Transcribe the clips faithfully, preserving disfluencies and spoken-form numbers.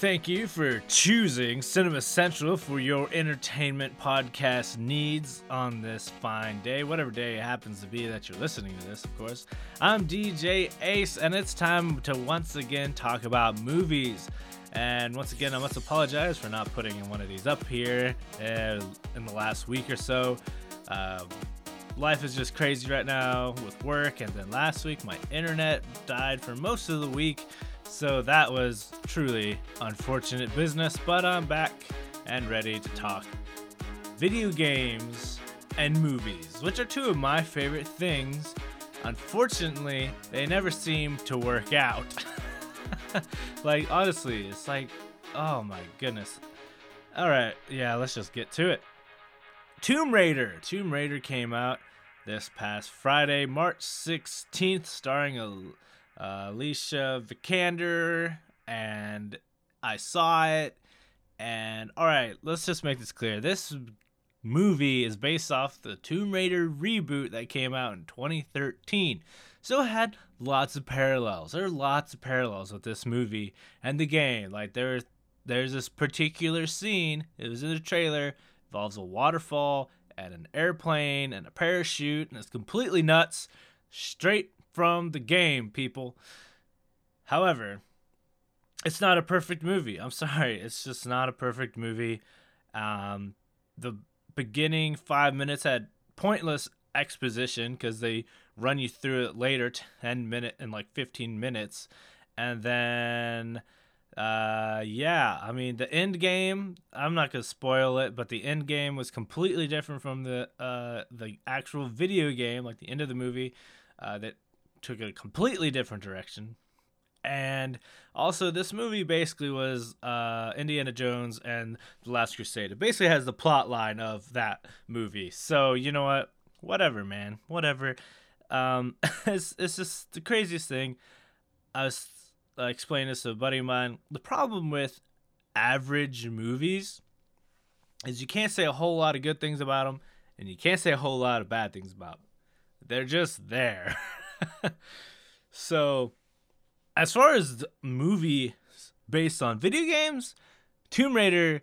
Thank you for choosing Cinema Central for your entertainment podcast needs on this fine day, whatever day it happens to be that you're listening to this, of course. I'm D J Ace, and it's time to once again talk about movies. And once again, I must apologize for not putting one of these up here uh, in the last week or so. Uh, life is just crazy right now with work, and then last week my internet died for most of the week. So that was truly unfortunate business, but I'm back and ready to talk video games and movies, which are two of my favorite things. Unfortunately, they never seem to work out. Like, honestly, it's like, oh my goodness. All right, yeah, let's just get to it. Tomb Raider. Tomb Raider came out this past Friday, March sixteenth, starring a Uh, Alicia Vikander, and I saw it, and alright, let's just make this clear. This movie is based off the Tomb Raider reboot that came out in twenty thirteen, so it had lots of parallels. There are lots of parallels with this movie and the game. Like, there, there's this particular scene, it was in the trailer, involves a waterfall, and an airplane, and a parachute, and it's completely nuts, straight from the game, people. However, it's not a perfect movie. I'm sorry. It's just not a perfect movie. Um, the beginning five minutes had pointless exposition because they run you through it later, ten minutes and like fifteen minutes. And then, uh, yeah, I mean, the end game, I'm not going to spoil it, but the end game was completely different from the, uh, the actual video game, like the end of the movie, uh, that took a completely different direction. And also, this movie basically was uh, Indiana Jones and The Last Crusade. It basically has the plot line of that movie. So, you know what? Whatever, man. Whatever. Um, it's, it's just the craziest thing. I was uh, explaining this to a buddy of mine. The problem with average movies is you can't say a whole lot of good things about them, and you can't say a whole lot of bad things about them. They're just there. So, as far as the movie based on video games, Tomb Raider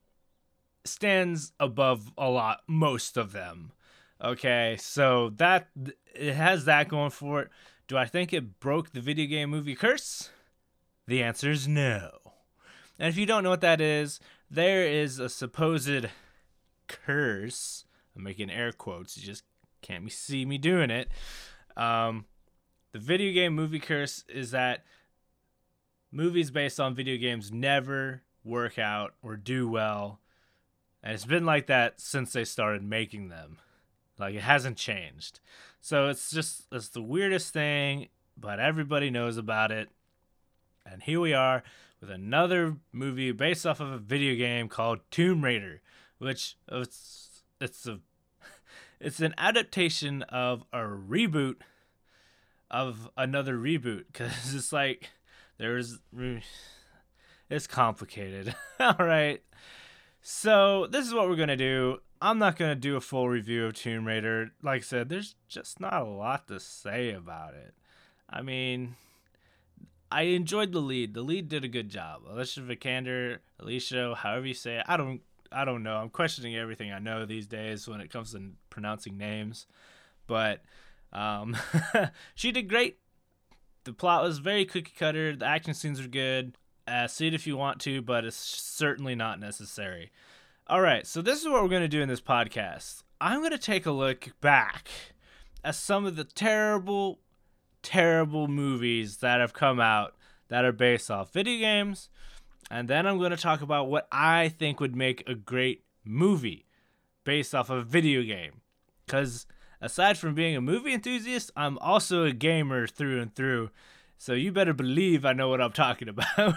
stands above a lot, most of them. Okay, so that it has that going for it. Do I think it broke the video game movie curse? The answer is no. And if you don't know what that is, there is a supposed curse. I'm making air quotes. You just can't see me doing it. Um... The video game movie curse is that movies based on video games never work out or do well. And it's been like that since they started making them. Like, it hasn't changed. So it's just, it's the weirdest thing, but everybody knows about it. And here we are with another movie based off of a video game called Tomb Raider, which it's, it's a, it's an adaptation of a reboot of another reboot, because it's like there's it's complicated. All right, so this is what we're gonna do. I'm not gonna do a full review of Tomb Raider. Like I said, there's just not a lot to say about it. I mean, I enjoyed the lead. The lead did a good job. Alicia Vikander, Alicia, however you say it. I don't I don't know. I'm questioning everything I know these days when it comes to pronouncing names, but Um, she did great. The plot was very cookie cutter. The action scenes are good. Uh, see it if you want to, but it's certainly not necessary. All right, so this is what we're going to do in this podcast. I'm going to take a look back at some of the terrible, terrible movies that have come out that are based off video games. And then I'm going to talk about what I think would make a great movie based off of a video game. Because aside from being a movie enthusiast, I'm also a gamer through and through. So you better believe I know what I'm talking about.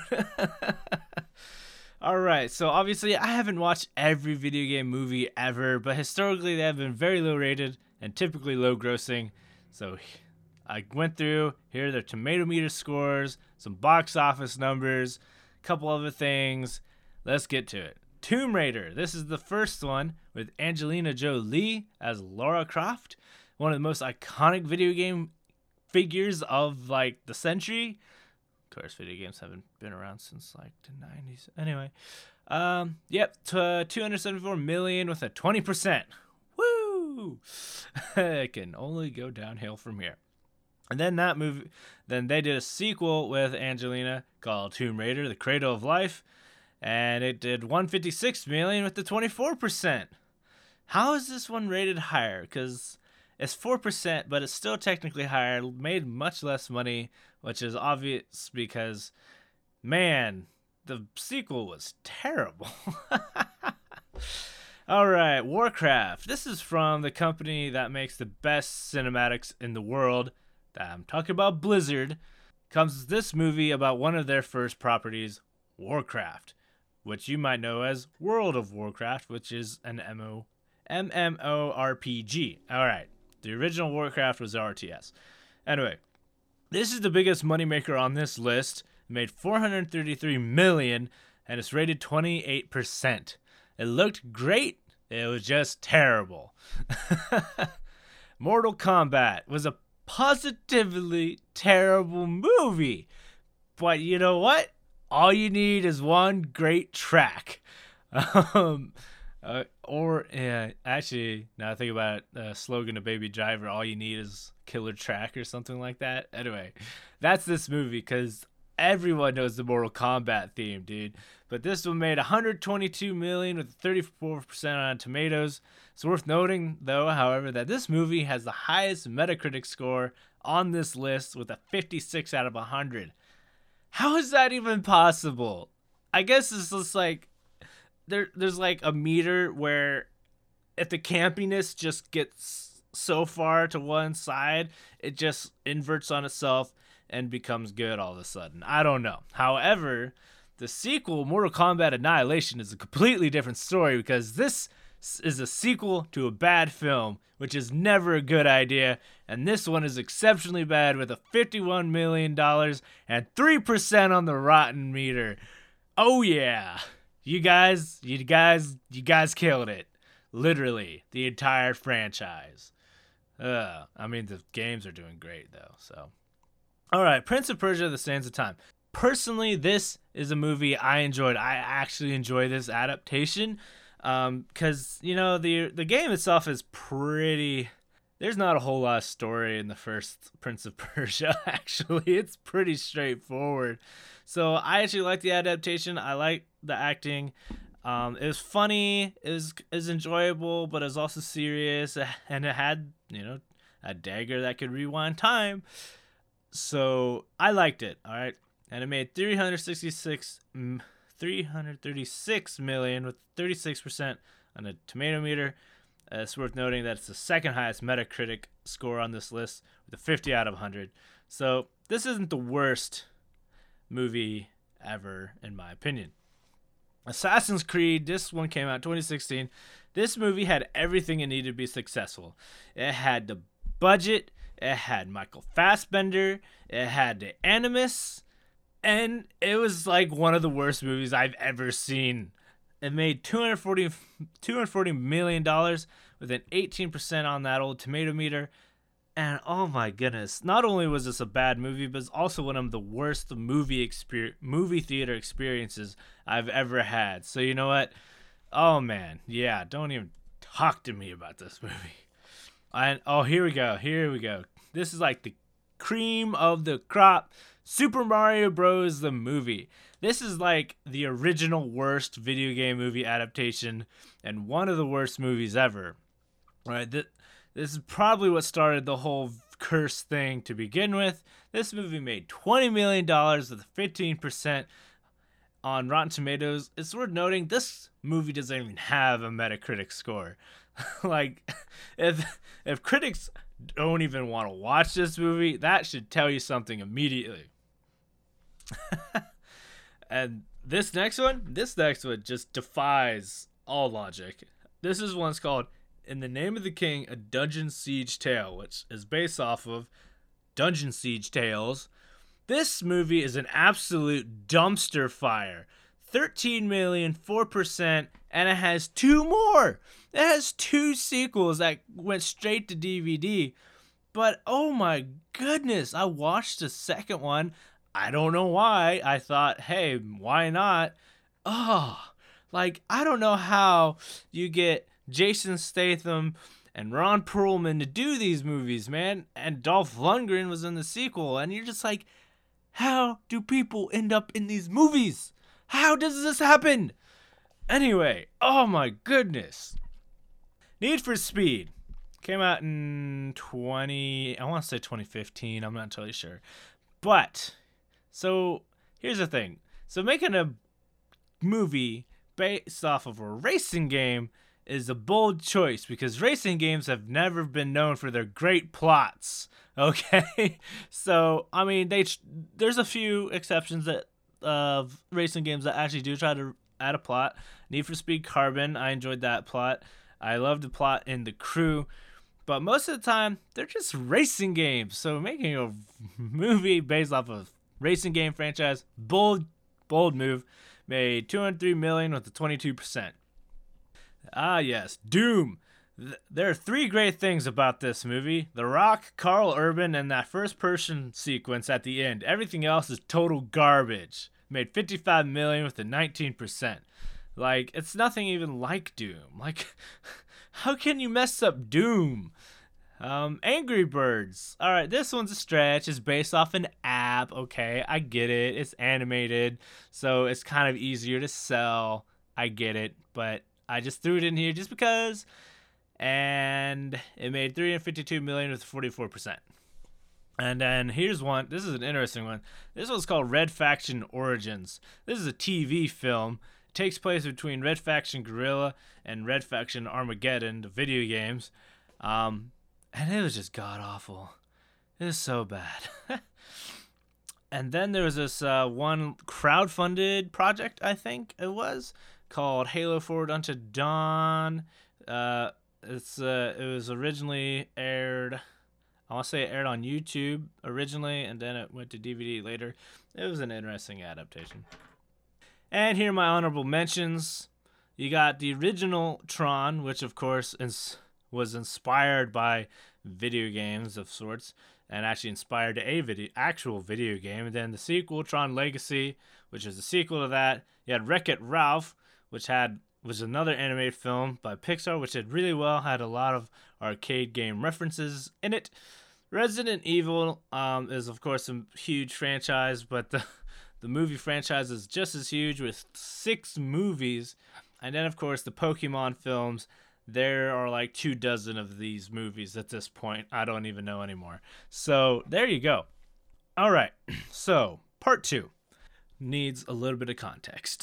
Alright, so obviously I haven't watched every video game movie ever, but historically they have been very low rated and typically low grossing. So I went through, here are their tomato meter scores, some box office numbers, a couple other things. Let's get to it. Tomb Raider. This is the first one with Angelina Jolie as Lara Croft, one of the most iconic video game figures of like the century. Of course, video games haven't been around since like the nineties. Anyway, um, yep, t- two hundred seventy-four million with a twenty percent. Woo! It can only go downhill from here. And then that movie, then they did a sequel with Angelina called Tomb Raider: The Cradle of Life, and it did one hundred fifty-six million with the twenty-four percent. How is this one rated higher? Because it's four percent, but it's still technically higher, made much less money, which is obvious because, man, the sequel was terrible. All right, Warcraft. This is from the company that makes the best cinematics in the world. I'm talking about Blizzard. Comes this movie about one of their first properties, Warcraft, which you might know as World of Warcraft, which is an M M O MMORPG. All right. The original Warcraft was R T S. Anyway, this is the biggest moneymaker on this list. It made four hundred thirty-three million dollars, and it's rated twenty-eight percent. It looked great. It was just terrible. Mortal Kombat was a positively terrible movie. But you know what? All you need is one great track. Um... Uh, or, yeah, actually, now I think about it, the slogan of Baby Driver, all you need is killer track or something like that. Anyway, that's this movie, because everyone knows the Mortal Kombat theme, dude. But this one made one hundred twenty-two million dollars with thirty-four percent on Tomatoes. It's worth noting, though, however, that this movie has the highest Metacritic score on this list with a fifty-six out of one hundred. How is that even possible? I guess it's just like, There, there's like a meter where if the campiness just gets so far to one side, it just inverts on itself and becomes good all of a sudden. I don't know. However, the sequel, Mortal Kombat Annihilation, is a completely different story because this is a sequel to a bad film, which is never a good idea. And this one is exceptionally bad with a fifty-one million dollars and three percent on the Rotten meter. Oh yeah. You guys, you guys, you guys killed it. Literally, the entire franchise. Uh, I mean, the games are doing great, though, so. All right, Prince of Persia: The Sands of Time. Personally, this is a movie I enjoyed. I actually enjoy this adaptation um, because, you know, the the game itself is pretty... There's not a whole lot of story in the first Prince of Persia, actually. It's pretty straightforward. So I actually like the adaptation. I like the acting. Um, it was funny. It was, it was enjoyable, but it was also serious. And it had, you know, a dagger that could rewind time. So I liked it, all right? And it made three hundred sixty-six, three hundred thirty-six million with thirty-six percent on the tomato meter. Uh, it's worth noting that it's the second highest Metacritic score on this list with a fifty out of one hundred. So this isn't the worst movie ever, in my opinion. Assassin's Creed, this one came out twenty sixteen. This movie had everything it needed to be successful. It had the budget, it had Michael Fassbender, it had the Animus, and it was like one of the worst movies I've ever seen. It made two hundred forty, two hundred forty million dollars with an eighteen percent on that old tomato meter. And oh my goodness, not only was this a bad movie, but it's also one of the worst movie exper- movie theater experiences I've ever had. So you know what? Oh man, yeah, don't even talk to me about this movie. And oh, here we go, here we go. This is like the cream of the crop. Super Mario Bros. The movie. This is like the original worst video game movie adaptation and one of the worst movies ever. Right? This, this is probably what started the whole curse thing to begin with. This movie made twenty million dollars with fifteen percent on Rotten Tomatoes. It's worth noting this movie doesn't even have a Metacritic score. Like, if if critics don't even want to watch this movie, that should tell you something immediately. And this next one, this next one just defies all logic. This is one's called In the Name of the King, A Dungeon Siege Tale, which is based off of Dungeon Siege Tales. This movie is an absolute dumpster fire. thirteen million, four percent, and it has two more. It has two sequels that went straight to D V D. But oh my goodness, I watched the second one. I don't know why. I thought, hey, why not? Oh, like, I don't know how you get Jason Statham and Ron Perlman to do these movies, man. And Dolph Lundgren was in the sequel. And you're just like, how do people end up in these movies? How does this happen? Anyway, oh my goodness. Need for Speed came out in twenty, I want to say twenty fifteen. I'm not totally sure. But, so here's the thing. So making a movie based off of a racing game is a bold choice because racing games have never been known for their great plots. Okay, so I mean, they there's a few exceptions that of racing games that actually do try to add a plot. Need for Speed Carbon, I enjoyed that plot. I loved the plot in The Crew, but most of the time they're just racing games. So making a movie based off of racing game franchise, bold, bold move. Made two hundred three million dollars with a twenty-two percent. Ah, yes, Doom. Th- there are three great things about this movie. The Rock, Carl Urban, and that first-person sequence at the end. Everything else is total garbage. Made fifty-five million dollars with a nineteen percent. Like, it's nothing even like Doom. Like, how can you mess up Doom? Um, Angry Birds. All right, this one's a stretch. It's based off an app. Okay, I get it. It's animated, so it's kind of easier to sell. I get it, but I just threw it in here just because. And it made three hundred fifty-two million dollars with forty-four percent. And then here's one. This is an interesting one. This one's called Red Faction Origins. This is a T V film. It takes place between Red Faction Guerrilla and Red Faction Armageddon, the video games. Um... And it was just god-awful. It was so bad. And then there was this uh, one crowdfunded project, I think it was, called Halo Forward Unto Dawn. Uh, it's uh, It was originally aired, I want to say it aired on YouTube originally, and then it went to D V D later. It was an interesting adaptation. And here are my honorable mentions. You got the original Tron, which of course is... was inspired by video games of sorts and actually inspired a video, actual video game. And then the sequel, Tron Legacy, which is the sequel to that. You had Wreck-It Ralph, which had was another animated film by Pixar, which did really well, had a lot of arcade game references in it. Resident Evil um, is, of course, a huge franchise, but the, the movie franchise is just as huge with six movies. And then, of course, the Pokemon films. There are like two dozen of these movies at this point. I don't even know anymore. So there you go. All right. So part two needs a little bit of context.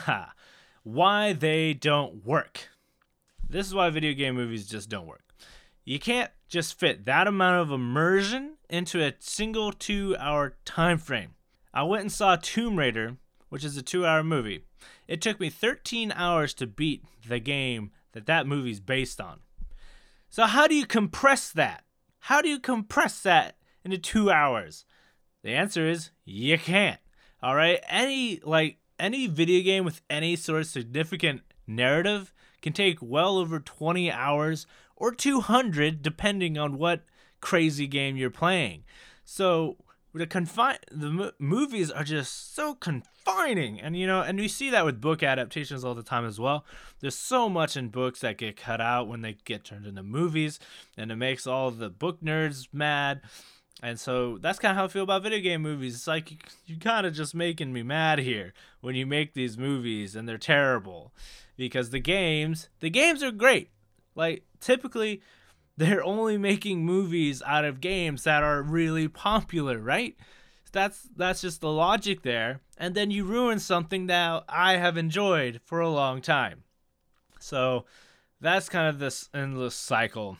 Why they don't work. This is why video game movies just don't work. You can't just fit that amount of immersion into a single two-hour time frame. I went and saw Tomb Raider, which is a two-hour movie. It took me thirteen hours to beat the game that that movie's based on. So how do you compress that? How do you compress that into two hours? The answer is you can't. All right? Any like any video game with any sort of significant narrative can take well over twenty hours or two hundred depending on what crazy game you're playing. So the confine the mo- movies are just so confining, and you know, and we see that with book adaptations all the time as well. There's so much in books that get cut out when they get turned into movies, and it makes all the book nerds mad. And so that's kind of how I feel about video game movies. It's like you, you kind of just making me mad here when you make these movies and they're terrible, because the games the games are great. Like typically they're only making movies out of games that are really popular, right? That's that's just the logic there. And then you ruin something that I have enjoyed for a long time. So that's kind of this endless cycle.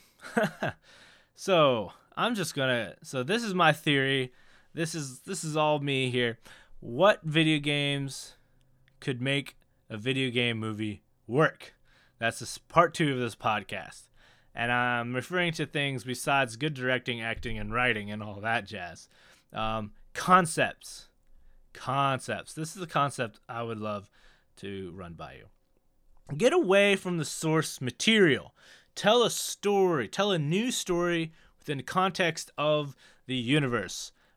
So I'm just gonna. So this is my theory. This is this is all me here. What video games could make a video game movie work? That's this part two of this podcast. And I'm referring to things besides good directing, acting, and writing, and all that jazz. Um, concepts. Concepts. This is a concept I would love to run by you. Get away from the source material. Tell a story. Tell a new story within the context of the universe.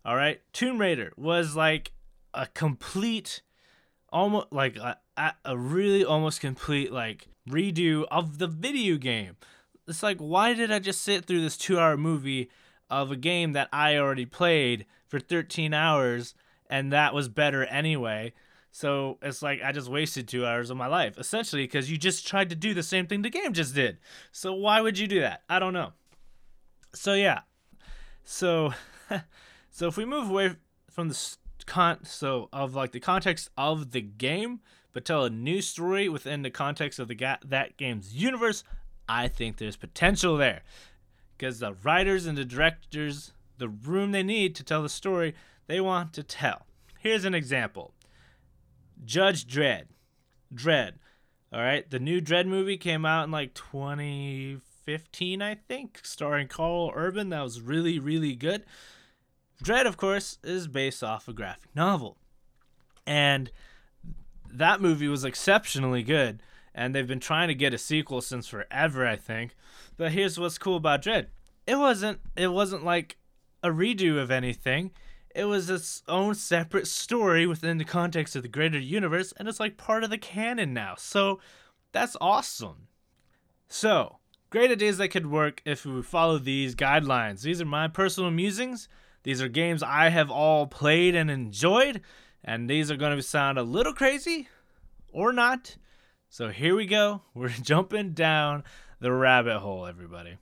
All right, Tomb Raider was like a complete, almost like a, a really almost complete like redo of the video game. It's like, why did I just sit through this two-hour movie of a game that I already played for thirteen hours, and that was better anyway? So it's like I just wasted two hours of my life, essentially, because you just tried to do the same thing the game just did. So why would you do that? I don't know. So yeah. So, so if we move away from the con, so of like the context of the game, but tell a new story within the context of the ga- that game's universe, I think there's potential there, because the writers and the directors, the room they need to tell the story they want to tell. Here's an example. Judge Dredd. Dredd. All right. The new Dredd movie came out in like twenty fifteen, I think, starring Carl Urban. That was really, really good. Dredd, of course, is based off a graphic novel. And that movie was exceptionally good. And they've been trying to get a sequel since forever, I think. But here's what's cool about Dredd. It wasn't, it wasn't like a redo of anything. It was its own separate story within the context of the greater universe, and it's like part of the canon now. So that's awesome. So, great ideas that could work if we follow these guidelines. These are my personal musings. These are games I have all played and enjoyed, and these are going to sound a little crazy or not. So here we go. We're jumping down the rabbit hole, everybody.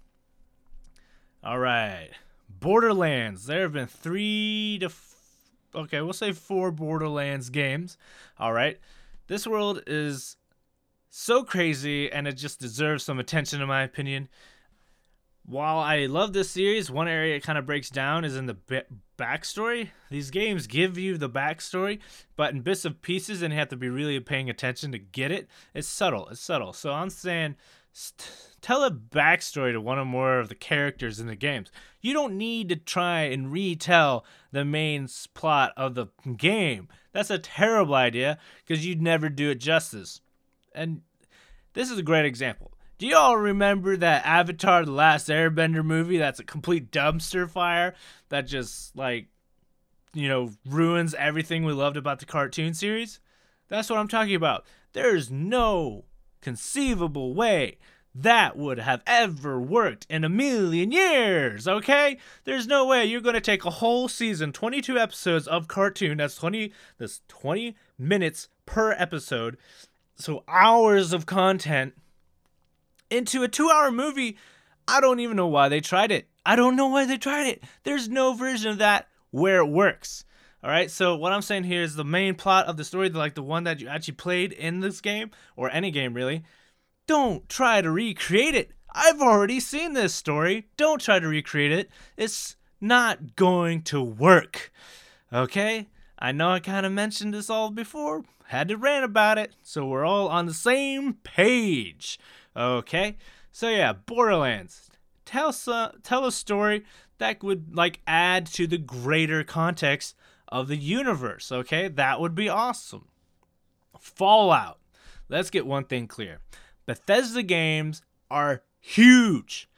All right. Borderlands. There have been three to, f- okay, we'll say four Borderlands games. All right. This world is so crazy, and it just deserves some attention, in my opinion. While I love this series, one area it kind of breaks down is in the b- backstory. These games give you the backstory, but in bits of pieces, and you have to be really paying attention to get it. It's subtle. It's subtle. So I'm saying, st- tell a backstory to one or more of the characters in the games. You don't need to try and retell the main plot of the game. That's a terrible idea, because you'd never do it justice. And this is a great example. Do you all remember that Avatar: The Last Airbender movie that's a complete dumpster fire that just, like, you know, ruins everything we loved about the cartoon series? That's what I'm talking about. There's no conceivable way that would have ever worked in a million years, okay? There's no way you're going to take a whole season, twenty-two episodes of cartoon, that's twenty, that's twenty minutes per episode, so hours of content, into a two-hour movie. I don't even know why they tried it. I don't know why they tried it. There's no version of that where it works. All right, so what I'm saying here is the main plot of the story, like the one that you actually played in this game, or any game really, don't try to recreate it. I've already seen this story. Don't try to recreate it. It's not going to work. Okay? I know I kind of mentioned this all before. Had to rant about it, so we're all on the same page. Okay, so yeah, Borderlands. Tell some, tell a story that would like add to the greater context of the universe. Okay, that would be awesome. Fallout. Let's get one thing clear. Bethesda games are huge,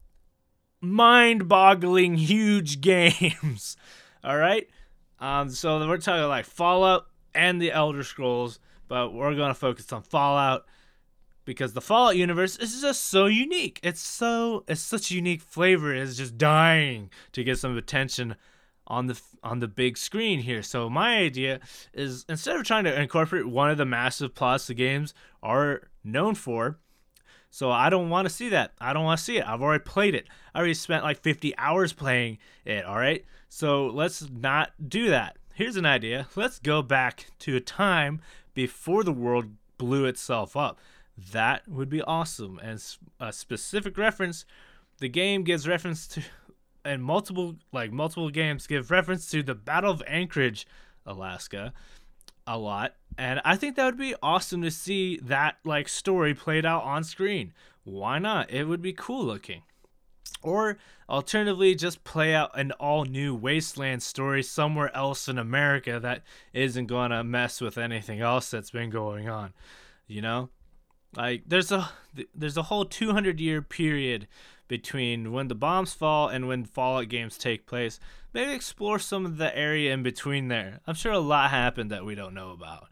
mind-boggling huge games. All right, um, so we're talking like Fallout and the Elder Scrolls, but we're gonna focus on Fallout. Because the Fallout universe is just so unique. It's so it's such a unique flavor. It's just dying to get some attention on the on the big screen here. So my idea is, instead of trying to incorporate one of the massive plots the games are known for, so I don't want to see that. I don't want to see it. I've already played it. I already spent like fifty hours playing it, all right? So let's not do that. Here's an idea. Let's go back to a time before the world blew itself up. That would be awesome. And a specific reference, the game gives reference to, and multiple like multiple games give reference to the Battle of Anchorage, Alaska, a lot. And I think that would be awesome to see that like story played out on screen. Why not? It would be cool looking. Or alternatively, just play out an all new Wasteland story somewhere else in America that isn't gonna mess with anything else that's been going on. You know? Like there's a there's a whole two hundred year period between when the bombs fall and when Fallout games take place. Maybe explore some of the area in between there. I'm sure a lot happened that we don't know about.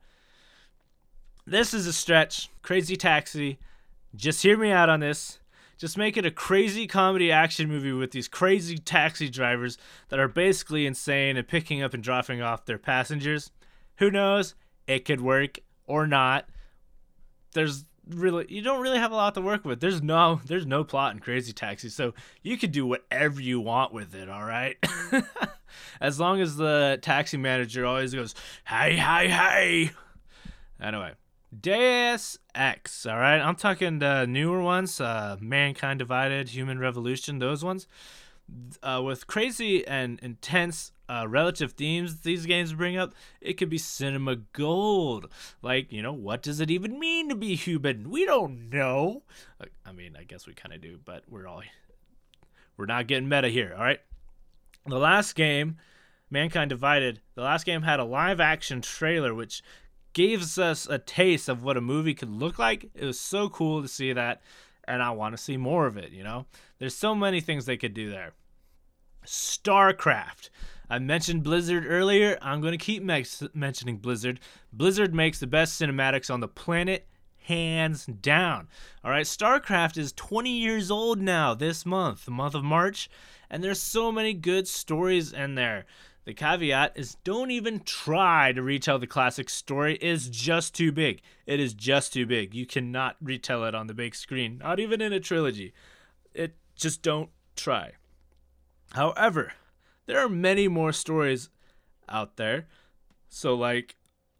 This is a stretch. Crazy Taxi. Just hear me out on this. Just make it a crazy comedy action movie with these crazy taxi drivers that are basically insane and picking up and dropping off their passengers. Who knows? It could work or not. There's really you don't really have a lot to work with. There's no there's no plot in Crazy Taxi, so you could do whatever you want with it, all right? As long as the taxi manager always goes, "Hey, hey, hey." Anyway, Deus Ex, all right? I'm talking the newer ones, uh, Mankind Divided, Human Revolution, those ones. Uh, with crazy and intense uh, relative themes these games bring up, it could be cinema gold. Like, you know, what does it even mean to be human? We don't know. I mean, I guess we kind of do, but we're all we're not getting meta here, all right? The last game, Mankind Divided, the last game had a live action trailer, which gives us a taste of what a movie could look like. It was so cool to see that, and I want to see more of it, you know? There's so many things they could do there. StarCraft. I mentioned Blizzard earlier. I'm going to keep me- mentioning Blizzard. Blizzard makes the best cinematics on the planet, hands down. All right, StarCraft is twenty years old now this month, the month of March, and there's so many good stories in there. The caveat is don't even try to retell the classic story. It is just too big. It is just too big. You cannot retell it on the big screen, not even in a trilogy. It just don't try. However, there are many more stories out there. So, like,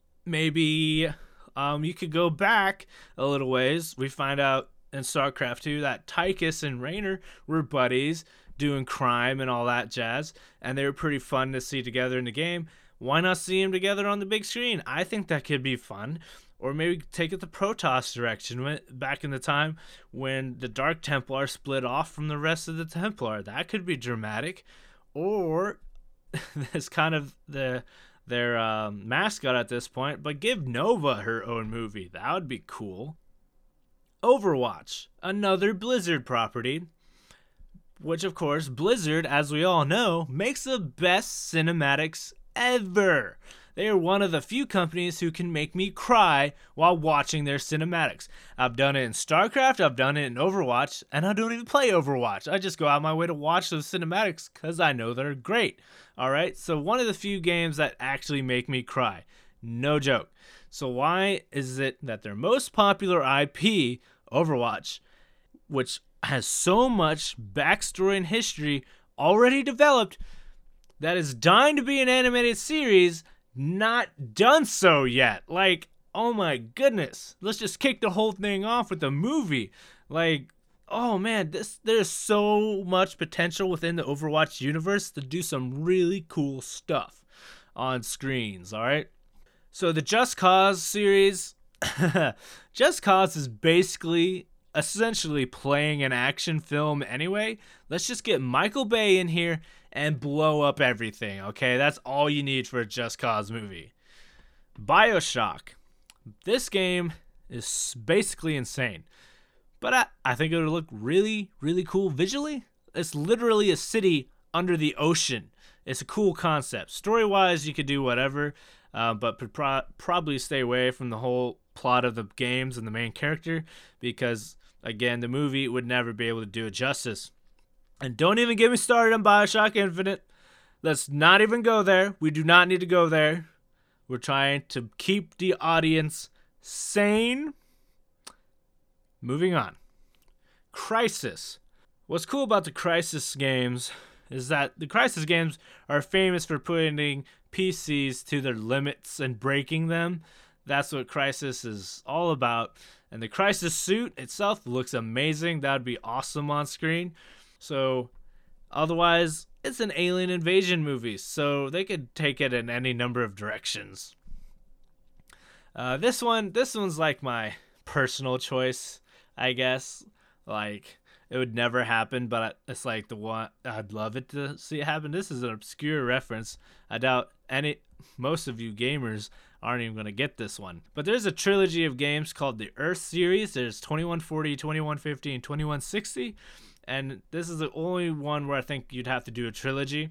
maybe um, you could go back a little ways. We find out in StarCraft two that Tychus and Raynor were buddies, doing crime and all that jazz, and they were pretty fun to see together in the game. Why not see them together on the big screen? I think that could be fun. Or maybe take it the Protoss direction, when, back in the time when the Dark Templar split off from the rest of the Templar. That could be dramatic. Or it's kind of the their um, mascot at this point, but give Nova her own movie. That would be cool. Overwatch, another Blizzard property. Which, of course, Blizzard, as we all know, makes the best cinematics ever. They are one of the few companies who can make me cry while watching their cinematics. I've done it in StarCraft, I've done it in Overwatch, and I don't even play Overwatch. I just go out of my way to watch those cinematics because I know they're great. Alright, so one of the few games that actually make me cry. No joke. So why is it that their most popular I P, Overwatch, which has so much backstory and history already developed that is dying to be an animated series, not done so yet? Like, oh my goodness, let's just kick the whole thing off with a movie. Like, oh man, this there's so much potential within the Overwatch universe to do some really cool stuff on screens. All right, so the Just Cause series, Just Cause is basically essentially playing an action film anyway. Let's just get Michael Bay in here and blow up everything, okay? That's all you need for a Just Cause movie. BioShock. This game is basically insane, but I, I think it would look really, really cool visually. It's literally a city under the ocean. It's a cool concept. Story-wise, you could do whatever, uh, but pro- probably stay away from the whole plot of the games and the main character because, again, the movie would never be able to do it justice. And don't even get me started on BioShock Infinite. Let's not even go there. We do not need to go there. We're trying to keep the audience sane. Moving on. Crysis. What's cool about the Crysis games is that the Crysis games are famous for putting P Cs to their limits and breaking them. That's what Crysis is all about. And the Crysis suit itself looks amazing. That would be awesome on screen. So, otherwise, it's an alien invasion movie, so they could take it in any number of directions. Uh, this one, this one's like my personal choice, I guess. Like, it would never happen, but it's like the one I'd love it to see it happen. This is an obscure reference. I doubt any, most of you gamers aren't even going to get this one. But there's a trilogy of games called the Earth series. There's twenty-one forty, twenty-one fifty, and twenty-one sixty. And this is the only one where I think you'd have to do a trilogy.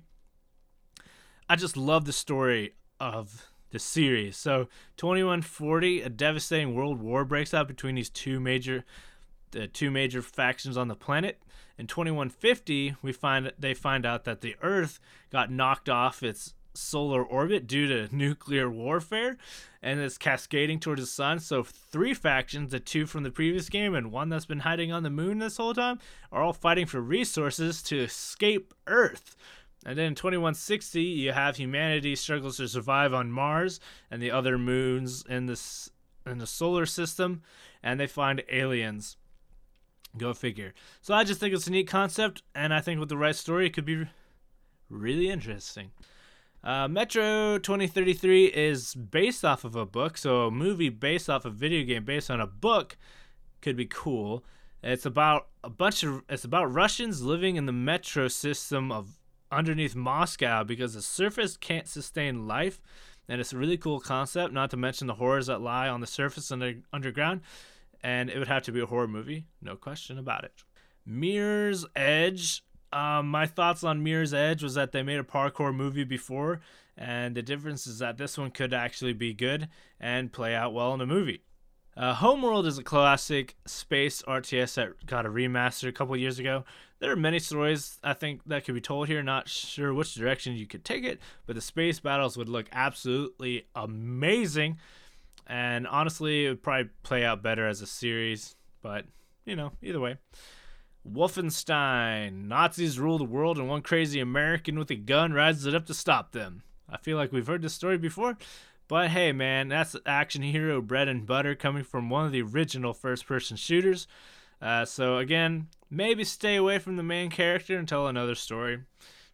I just love the story of the series. So twenty-one forty, a devastating world war breaks out between these two major the two major factions on the planet. In twenty-one fifty, we find they find out that the Earth got knocked off its solar orbit due to nuclear warfare, and it's cascading towards the sun. So three factions, the two from the previous game and one that's been hiding on the moon this whole time, are all fighting for resources to escape Earth. And then in twenty-one sixty, you have humanity struggles to survive on Mars and the other moons in this in the solar system, and they find aliens. Go figure. So I just think it's a neat concept, and I think with the right story, it could be really interesting. Uh, Metro twenty thirty-three is based off of a book, so a movie based off a video game based on a book could be cool. It's about a bunch of it's about Russians living in the metro system of underneath Moscow because the surface can't sustain life, and it's a really cool concept, not to mention the horrors that lie on the surface and the underground, and it would have to be a horror movie, no question about it. Mirror's Edge. Um, my thoughts on Mirror's Edge was that they made a parkour movie before, and the difference is that this one could actually be good and play out well in a movie. Uh, Homeworld is a classic space R T S that got a remaster a couple years ago. There are many stories I think that could be told here. Not sure which direction you could take it, but the space battles would look absolutely amazing. And honestly, it would probably play out better as a series. But, you know, either way. Wolfenstein. Nazis rule the world and one crazy American with a gun rises it up to stop them. I feel like we've heard this story before. But hey, man, that's action hero bread and butter coming from one of the original first-person shooters. Uh, so again, maybe stay away from the main character and tell another story.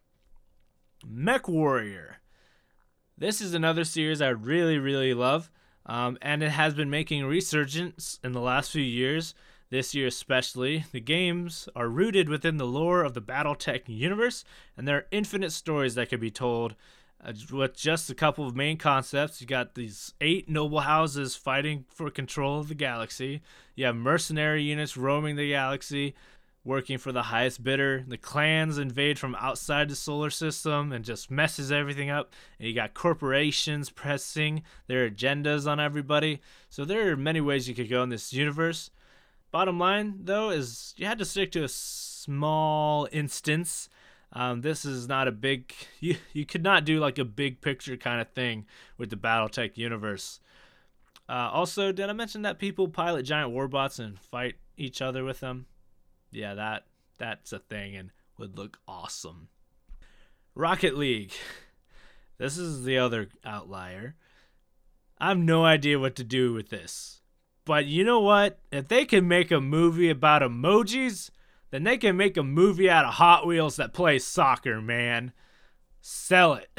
MechWarrior. This is another series I really, really love, um, and it has been making a resurgence in the last few years, this year especially. The games are rooted within the lore of the BattleTech universe, and there are infinite stories that could be told uh, with just a couple of main concepts. You got these eight noble houses fighting for control of the galaxy. You have mercenary units roaming the galaxy, working for the highest bidder. The clans invade from outside the solar system and just messes everything up. And you got corporations pressing their agendas on everybody. So there are many ways you could go in this universe. Bottom line, though, is you had to stick to a small instance. Um, this is not a big... You, you could not do like a big picture kind of thing with the BattleTech universe. Uh, also, did I mention that people pilot giant warbots and fight each other with them? Yeah, that that's a thing and would look awesome. Rocket League. This is the other outlier. I have no idea what to do with this. But you know what? If they can make a movie about emojis, then they can make a movie out of Hot Wheels that plays soccer, man. Sell it.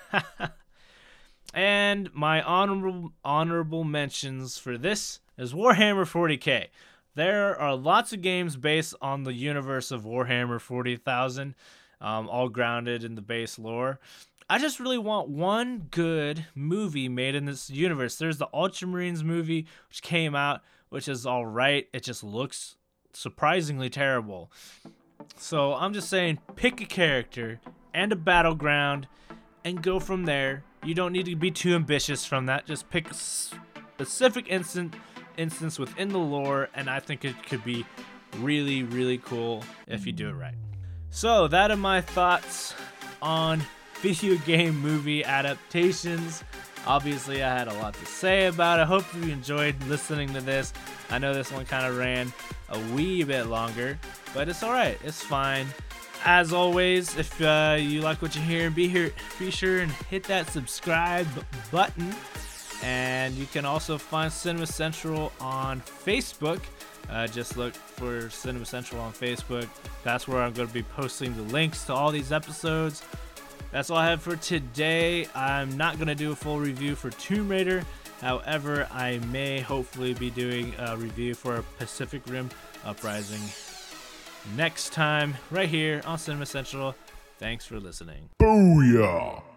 And my honorable honorable mentions for this is Warhammer forty K. There are lots of games based on the universe of Warhammer forty thousand, um, all grounded in the base lore. I just really want one good movie made in this universe. There's the Ultramarines movie, which came out, which is all right. It just looks surprisingly terrible. So I'm just saying, pick a character and a battleground and go from there. You don't need to be too ambitious from that. Just pick a specific instant, instance within the lore, and I think it could be really, really cool if you do it right. So that are my thoughts on video game movie adaptations. Obviously, I had a lot to say about it. Hope you enjoyed listening to this. I know this one kind of ran a wee bit longer, but it's all right. It's fine. As always, if uh, you like what you hear, be here, be sure and hit that subscribe button. And you can also find Cinema Central on Facebook. Uh, just look for Cinema Central on Facebook. That's where I'm going to be posting the links to all these episodes. That's all I have for today. I'm not going to do a full review for Tomb Raider. However, I may hopefully be doing a review for Pacific Rim Uprising next time, right here on Cinema Central. Thanks for listening. Booyah!